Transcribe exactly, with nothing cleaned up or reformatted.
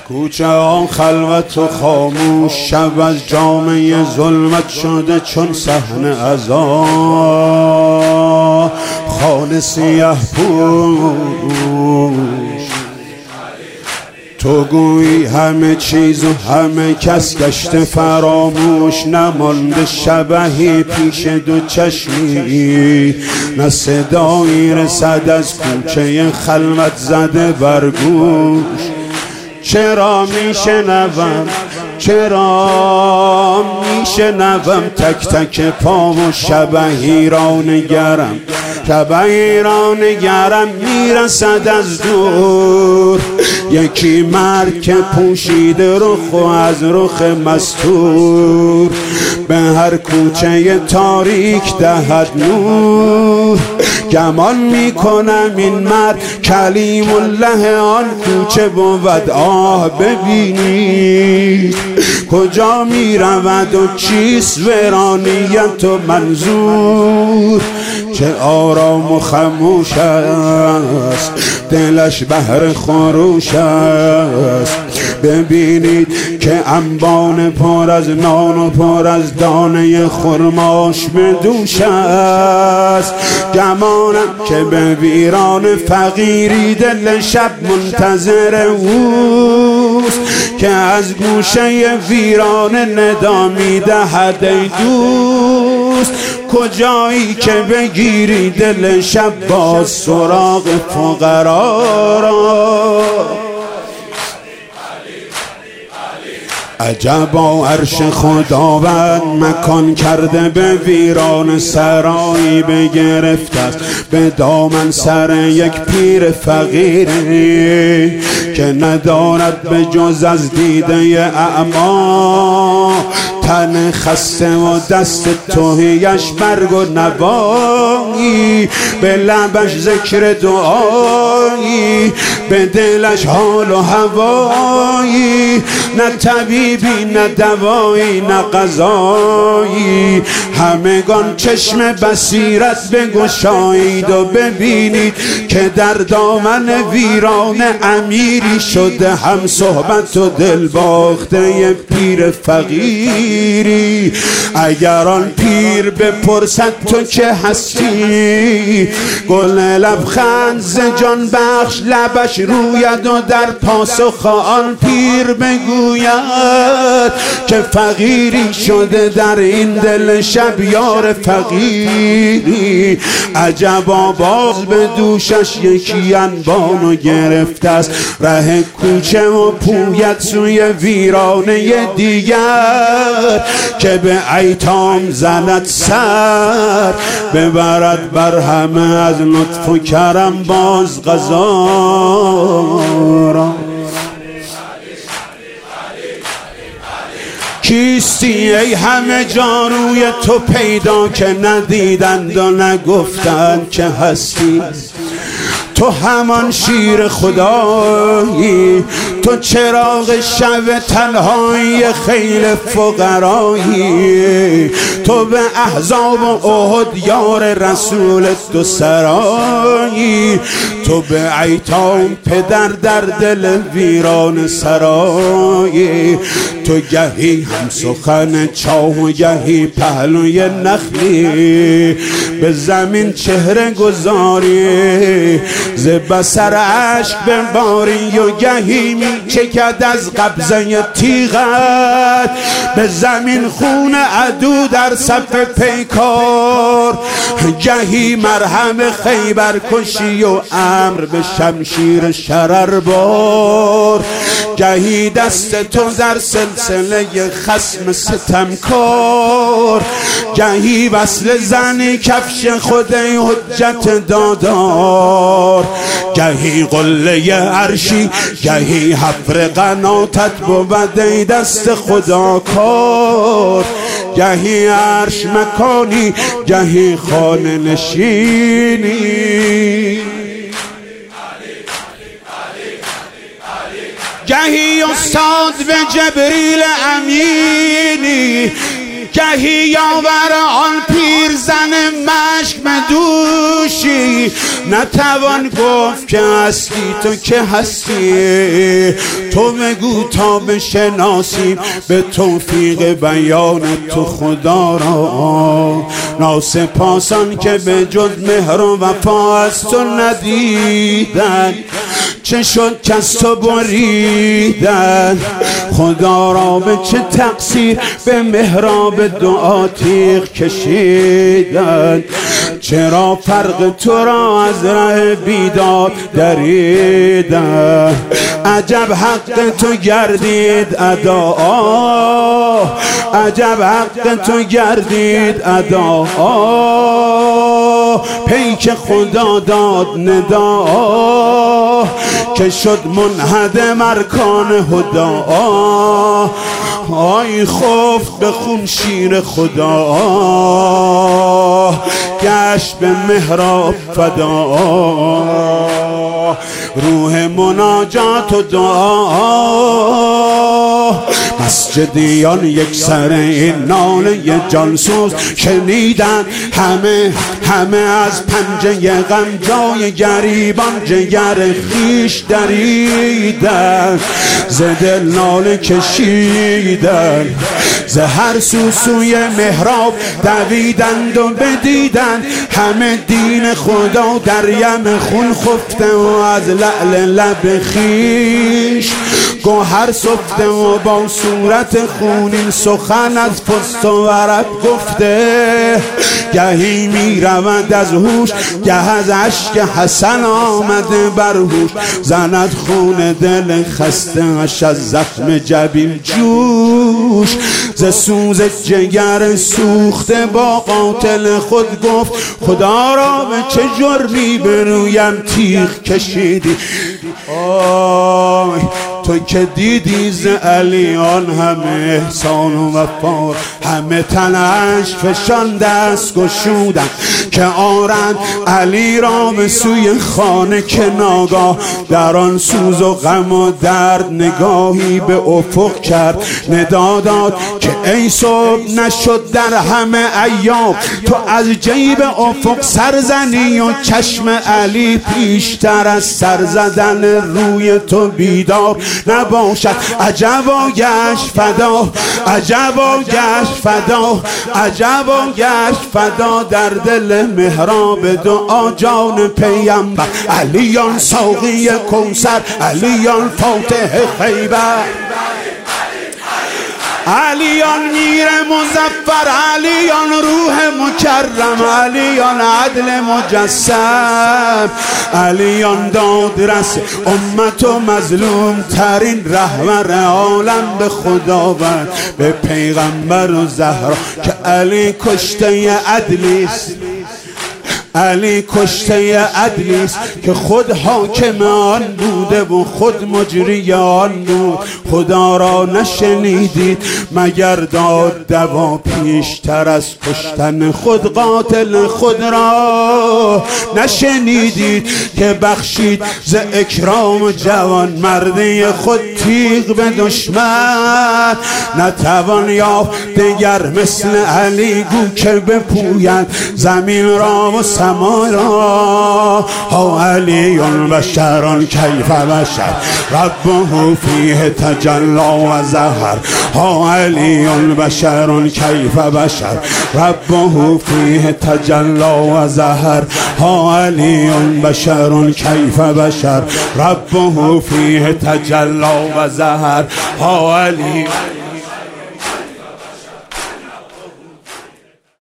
کوچه آن خلوت و خاموش، شب از جامعه ظلمت شده چون صحنه عذاب. خانه سیه پوش، تو گویی همه چیز و همه کس گشته فراموش. نمانده شبحی پیش دو چشمی، نه صدایی رسد از کوچه خلوت زده بر گوش. چرا میشنوم چرا میشنوم تک تک پا و شبحی را نگرم، شبحی را نگرم میرسد از دور. یکی مرد که پوشیده رخ و از رخ مستور، به هر کوچه تاریک دهد نور. گمان میکنم این مرد کلیم الله آن کوچه بود. آه ببینید کجا میرود و چیست ورانیت و منظور. چه آرام و خموش است دلش بهر خروش است. ببینید که انبان پر از نان و پر از دانه خرماش به دوش است. گمانم که به ویران فقیری دل شب منتظر اوست، که از گوشه ویران ندا میدهد ای دوست. کجایی که بگیری دل شب باز سراغ فقرا را. عجبا عرش خداوند مکان کرده به ویران سرایی بگرفته است به دامن سر یک پیر فقیری، که ندارد به جز از دیده اعما تن خسته و دست توهیش برگ و نوایی. به لبش ذکر دعایی، به دلش حال و هوایی. نه طبیبی نه دوایی نه غذایی، همگان چشم بصیرت بگشایید و ببینید که در دامن ویران امیری شده هم صحبت و دل باخته پیر فقیری. اگر آن پیر بپرسد تو که هستی، گل لبخند ز جان بخش لبش روید و در پاسخ آن پیر بگوید که فقیری شده در این دل شب یار فقیری. عجبا باز به دوشش یکی انبانو گرفته است، ره کوچه و پویت سوی ویرانه دیگر، که به ایتام زند سر ببرد بر همه از لطف و کرم باز قضا را. کیستی ای همه جاروی تو پیدا که ندیدند و نگفتند که هستی؟ تو همان شیر خدایی، تو چراغ شب تنهایی خیل فقرایی. تو به احزاب و احد یار رسول دو سرایی. تو به ایتام پدر در دل ویران سرایی. تو گهی هم سخن چاه و گهی پهلوی نخلی، به زمین چهره گذاری ز بسر عشق بباری. و گهی می چکد از قبضه تیغت به زمین خون عدو در صف پیکار. گهی مرهم خیبر کشی و امر به شمشیر شرر بار. گهی دست تو در سلسله خصم ستمکار. گهی وصل زنی کفش خود حجت دادار. گهی قله عرشی گهی حفر قناتت بود ای دست خدا کار. گهی عرش مکانی گهی خانه نشینی. گهی استاد به جبریل امینی، گهی یاور آن پیرزن مشک مدوشی، نتوان گفت که هستی تو که هستی. تو بگو تا بشناسیم به توفیق بیان تو خدا را. ناسپاسان که به جز مهر و وفا از تو ندیدن، چه شد که از تو بریدن. خدا را به چه تقصیر به محراب دعا تیغ کشیدن. چرا فرق تو را از ره بیداد دریدن. عجب حق تو گردید ادا، عجب حق تو گردید ادا. پیک خدا داد ندا، که شد منهدم ارکان هدا. آی خوف به خون شیر خدا، گشت به محراب فدا. روح مناجات و دعا، مسجدیان یک سر این ناله جانسوز شنیدن. همه همه از پنجه غم جای گریبان جگر خیش دریدن. ز دل ناله کشیدن، ز هر سو سوی محراب دویدند و بدیدند. همه دین خدا در یم خون خفته و از لعل لب خیش گوهر سفته و با صورت خونین سخن از پست و ورق گفته. گهی می رود از هوش، گه از اشک حسن آمده بر هوش. زند خون دل خسته اش از زخم جبین جوش. ز سوز جگر سوخته با قاتل خود گفت، خدا را به چه جرمی به رویم تیغ کشیدی. آی تو که دیدی ز علیان همه احسان و وفا، همه تنش فشان دست گشودن که آرند علی را به سوی خانه. که ناگاه در آن سوز و غم و درد نگاهی به افق کرد. ندا داد که ای صبح نشد در همه ایام تو از جیب افق سرزنی و چشم علی پیشتر از سر زدن روی تو بیدار نباشد. عجبا گشت فدا، عجبا گشت فدا، عجبا گشت فدا در دل محراب دعا جان پیامبر. علیان ساقی کوثر، علیان فاتح خیبر، علیان میر مظفر، علیان روح مکرم، علیان عدل مجسم، علیان دادرس امت و مظلوم ترین رهبر عالم به خداوند، به پیغمبر و زهرا که علی کشته عدلیست. علی کشته عدلیست که خود حاکم آن بوده و خود مجری آن بود. خدا را نشنیدید مگر داد دوا پیشتر از کشتن خود قاتل خود را. نشنیدید که بخشید ز اکرام جوان مردی خود تیغ به دشمن. نتوان یافت دگر مثل علی گو که بپوید زمین را و سما را. ها علی بشر کیف بشر ربه فیه تجلا و ظهر. ها علی بشر کیف بشر ربه فیه تجلا و ظهر. ها علی بشر کیف بشر ربه فیه تجلا و ظهر. ها علی